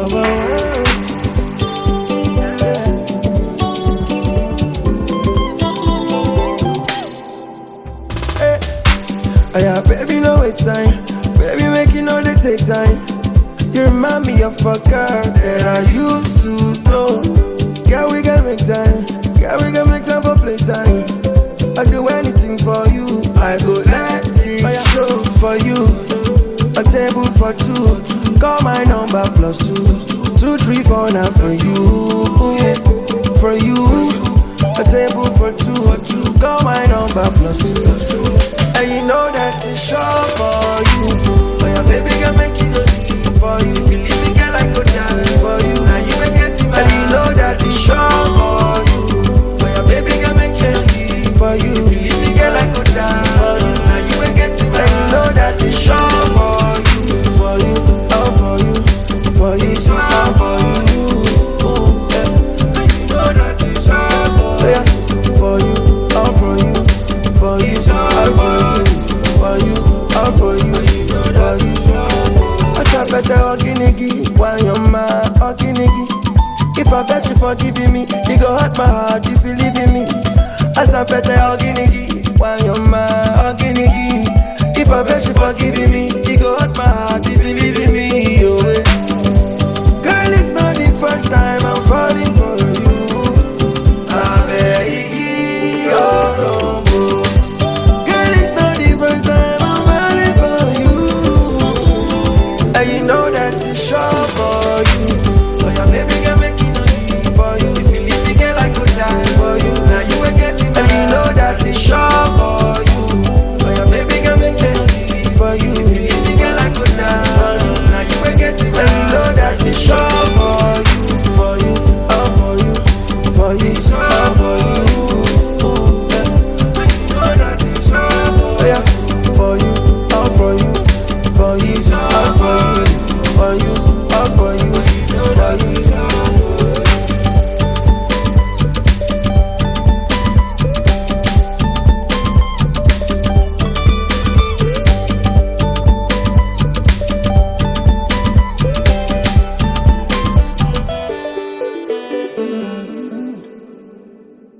Oh yeah, baby, no waste time. Baby, make you know they take time. You remind me of a girl that I used to know. Yeah, we can make time. Yeah, we can make time for playtime. I'll do anything for you. I go let it show for you. A table for two. Call my number +2 2 3 4 now for you. Yeah, for you. A table for two. Call my number +2. And you know that it's sure for you. Oh yeah, baby, can make it no leave for you. If you leave me, girl, I go die for you. Now you ain't getting my. And you know that it's sure for you. Oh yeah, baby, can make it no leave for you. If you leave me, girl, I go die for you. Now you ain't getting my. And you know that it's sure for you, for you, all for you, for you, it's all for you. Yeah. And you know that it's sure for you, yeah, for you, all for you, for you, it's all for you. For you, all for you, for you. I better Oginigi, why your man Oginigi? If I bet you forgiving me, it go hurt my heart if you leaving me. I better Oginigi, why your man Oginigi? If I bet you forgiving me,